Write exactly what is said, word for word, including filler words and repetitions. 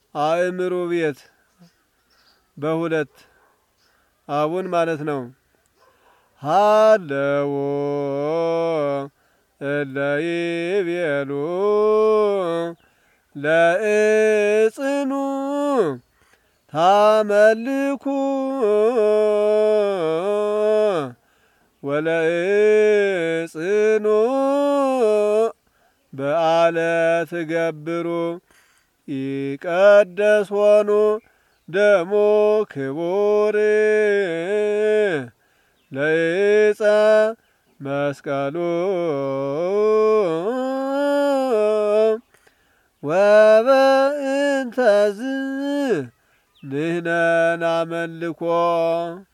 አእምሩ ቤት በሁለት አቡን ማለት ነው። ሃለው እለ ይቤሉ ለእጽኑ ታመልኩ ወለእጽኑ በዓለ ትገብሩ ይቀደሶኑ ደሞ ክቡር ለዕፀ መስቀሉ ወበእንተዝ ንሕነ ናመልኮ